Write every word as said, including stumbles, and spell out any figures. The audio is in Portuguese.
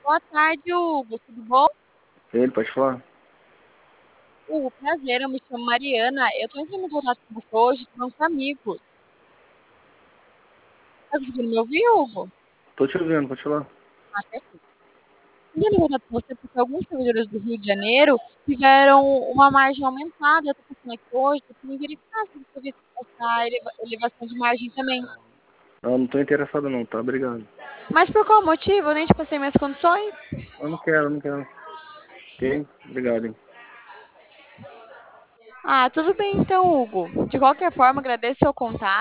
Boa tarde, Hugo. Tudo bom? Ele, pode falar? Hugo, prazer. Eu me chamo Mariana. Eu tô entrando em contato com você hoje, com meus amigos. Tá conseguindo me ouvir, Hugo? Tô te ouvindo, pode falar. Ah, perfeito. Entrando em contato com você porque alguns servidores do Rio de Janeiro tiveram uma margem aumentada. Eu tô passando aqui hoje para me verificar se você teve essa eleva- elevação de margem também. Não, não tô interessado não, tá? Obrigado. Mas por qual motivo? Eu nem te passei minhas condições. Eu não quero, não quero. Ok? Obrigado, hein? Ah, tudo bem então, Hugo. De qualquer forma, agradeço seu contato.